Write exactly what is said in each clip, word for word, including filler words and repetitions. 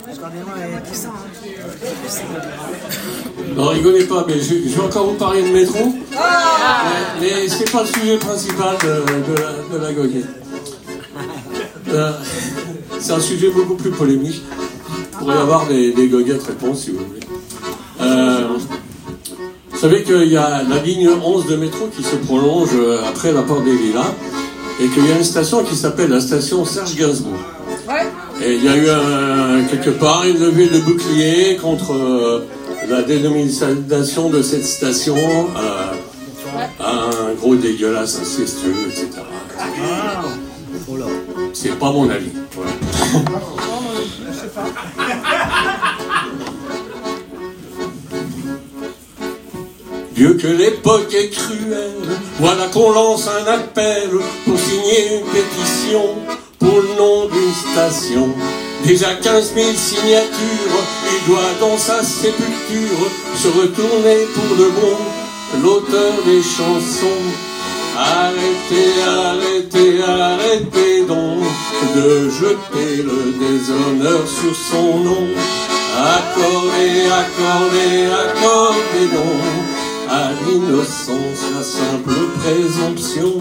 Non, rigolez pas, mais je, je vais encore vous parler de métro. Ah mais mais c'est pas le sujet principal de, de, la, de la goguette. Euh, c'est un sujet beaucoup plus polémique. Il pourrait y avoir des, des goguettes réponses si vous voulez. Euh, vous savez qu'il y a la ligne onze de métro qui se prolonge après la porte des Lilas et qu'il y a une station qui s'appelle la station Serge Gainsbourg. Ouais. Et il y a eu un, quelque part une levée de bouclier contre euh, la dénomination de cette station euh, un gros dégueulasse incestueux, et cetera. Ah. C'est pas mon avis. Voilà. Dieu que l'époque est cruelle, voilà qu'on lance un appel pour signer une pétition pour le nom d'une station. Déjà quinze mille signatures, il doit dans sa sépulture se retourner pour de bon, l'auteur des chansons. Arrêtez, arrêtez, arrêtez donc de jeter le déshonneur sur son nom. Accordez, accordez, accordez donc à l'innocence la simple présomption.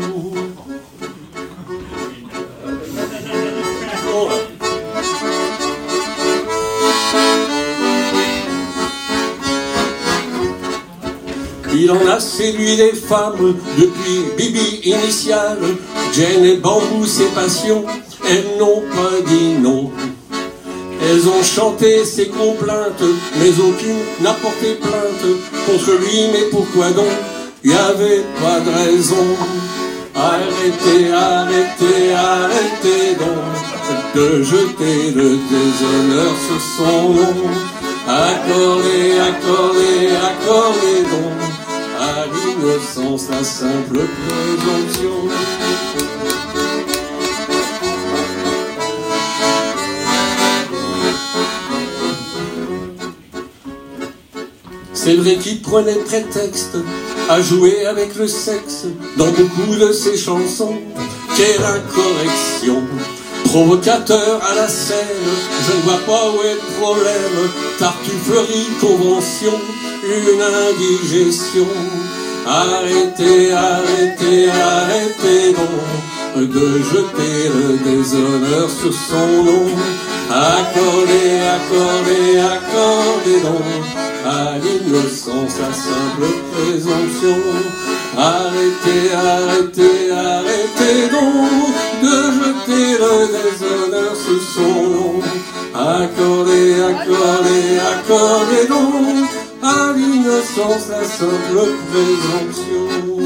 Il en a séduit des femmes depuis Bibi initiale, Jane et Bambou, ses passions, elles n'ont pas dit non. Elles ont chanté ses complaintes, mais aucune n'a porté plainte contre lui, mais pourquoi donc? Il n'y avait pas de raison. Arrêtez, arrêtez, arrêtez donc de jeter le déshonneur sur son nom. Accordez, accordez, accordez donc à l'innocence la simple présomption. C'est vrai qu'il prenait prétexte à jouer avec le sexe dans beaucoup de ses chansons. Quelle incorrection! Provocateur à la scène, je ne vois pas où est le problème. Tartufferie, convention, une indigestion. Arrêtez, arrêtez, arrêtez donc de jeter le déshonneur sur son nom. Accordez, accordez, accordez donc à l'innocence la simple présomption. Arrêtez, arrêtez, arrêtez donc de jeter le déshonneur sur son nom. Accordez, accordez, accordez donc à l'innocence la simple présomption.